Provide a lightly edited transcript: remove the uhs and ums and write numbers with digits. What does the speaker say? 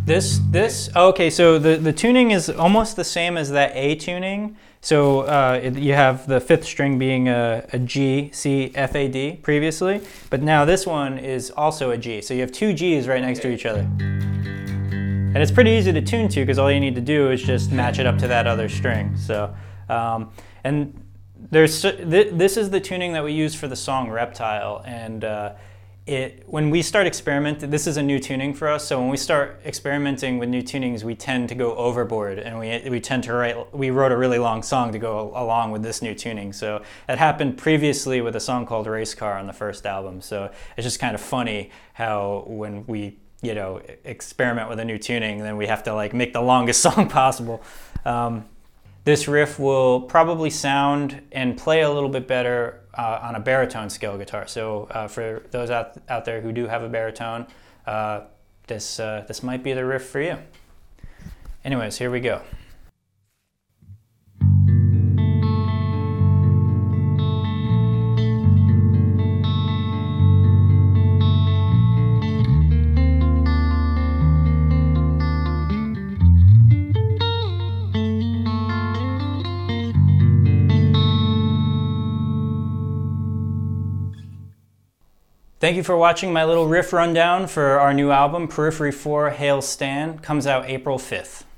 Okay, so the tuning is almost the same as that A tuning. So you have the fifth string being a G, C, F, A, D previously, but now this one is also a G. So you have two Gs right next to each other. And it's pretty easy to tune to because all you need to do is just match it up to that other string. So, and this is the tuning that we use for the song Reptile, and when we start experimenting, this is a new tuning for us, so when we start experimenting with new tunings, we tend to go overboard, and we wrote a really long song to go along with this new tuning. So it happened previously with a song called Race Car on the first album. So it's just kind of funny how when we experiment with a new tuning, then we have to like make the longest song possible. This riff will probably sound and play a little bit better on a baritone scale guitar. So for those out there who do have a baritone, this might be the riff for you. Anyways, here we go. Thank you for watching my little riff rundown for our new album, Periphery 4 Hail Stan. Comes out April 5th.